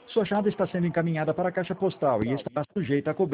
Sua chamada está sendo encaminhada para a caixa postal e está sujeita a cobrança.